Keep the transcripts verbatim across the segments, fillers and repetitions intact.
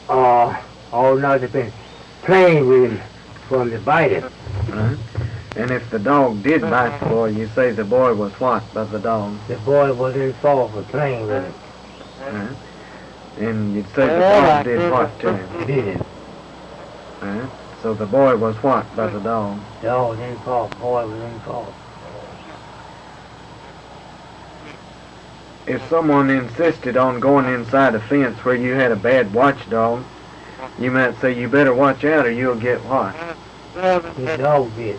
uh, all night they've been playing with him for him to bite him. Right. And if the dog did bite the boy, you say the boy was what by the dog? The boy was in fault for playing with him. Right. And you'd say the dog did what to him? Did him. Right. So the boy was what by the dog? The dog was in fault. The boy was in fault. If someone insisted on going inside a fence where you had a bad watchdog, you might say you better watch out or you'll get what? The dog did.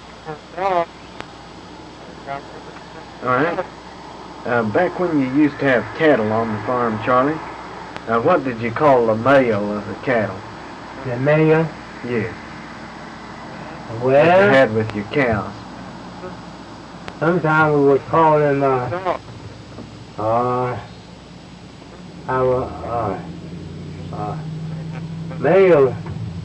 Alright. Uh, back when you used to have cattle on the farm, Charlie, uh, what did you call the male of the cattle? The male? Yes. Well, That you had with your cows. sometimes we would call them, uh, uh, our, uh, uh, male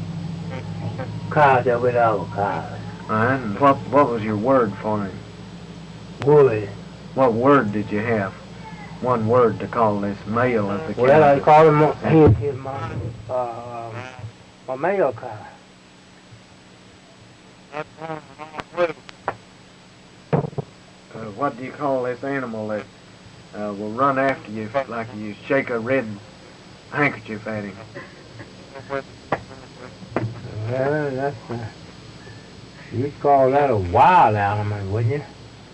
cows that with our cows. Alright, and what, what was your word for him? Wood. What word did you have? One word to call this male of the cattle. Well, I call him, uh, he is my, uh, my male cow. Uh, what do you call this animal that uh, will run after you like you shake a red handkerchief at him? Well, that's, uh, you'd call that a wild animal, wouldn't you?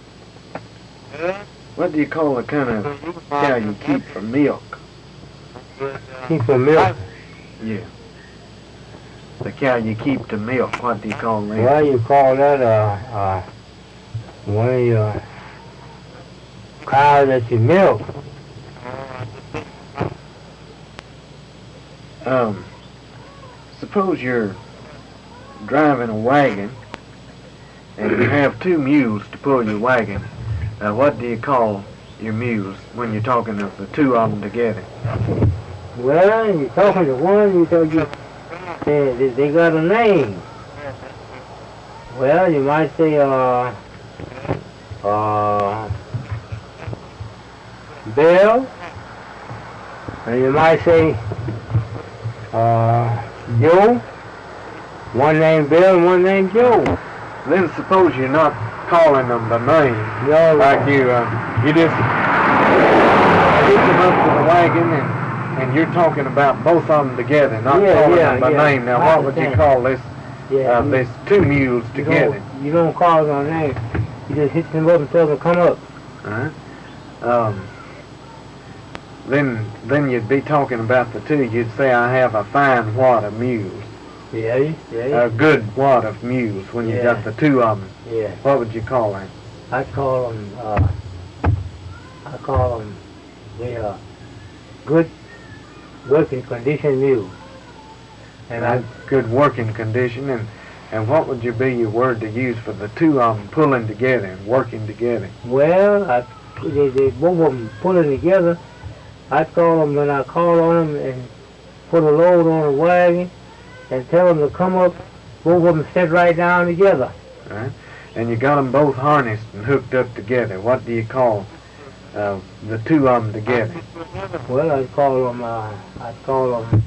What do you call the kind of cow you keep for milk? Keep for milk. Yeah. The cow you keep to milk, what do you call that? Well, you call that, uh, uh, one of your cows that you milk. Um, suppose you're driving a wagon and you have two mules to pull your wagon. Uh, what do you call your mules when you're talking of the two of them together? Well, you're talking to one, you told you, they, they, they got a name. Well, you might say, uh, uh, Bill, and you might say, uh, Joe. One named Bill and one named Joe. Then suppose you're not calling them by name. No, Like you, uh, you just pick them up to the wagon and, and you're talking about both of them together, not Yeah, calling yeah, them by yeah. name. Now, I what would you understand. call this, yeah, uh, you, this two mules you together? don't, you don't call them on name. You just hit them up and tell them to come up. Alright. Um, then, then you'd be talking about the two. You'd say, I have a fine wad of mules. Yeah, yeah, A good wad of mules when you Yeah. got the two of them. yeah. What would you call that? I call them, uh, I call them, they are good working condition mules. And I, Good working condition. And, and what would you be your word to use for the two of them pulling together and working together? well, I, they, they both of them pulling together. I call them, when I call on them and put a load on a wagon and tell them to come up, both of them sit right down together. Right? And you got them both harnessed and hooked up together. What do you call uh, the two of them together? Well, I call them, uh, I call them,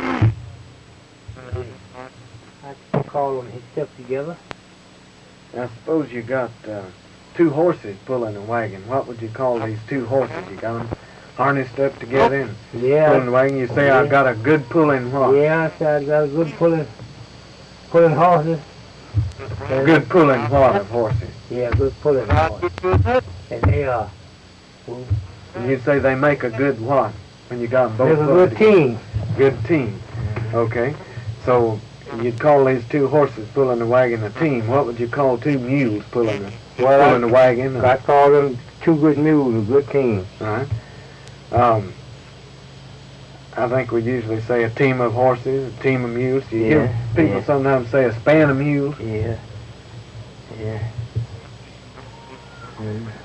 I call them hitched up together. I suppose you got uh, two horses pulling a wagon. What would you call these two horses? You got them harnessed up together and Yeah. pulling the wagon. You say, I've got a good pulling what? Yeah, I said I got a good pulling, pulling horses. And- Good pulling what of horses? Yeah, good pulling horses. And they are, well, And you'd say they make a good what when you got them both they're a pulling good together? team. Good team. Okay. So you'd call these two horses pulling the wagon a team. What would you call two mules pulling the, Well, pulling the wagon? I call them two good mules, a good team. Right. Um, I think we usually say a team of horses, a team of mules. You hear Yeah, people yeah. sometimes say a span of mules. Yeah, yeah. Mm.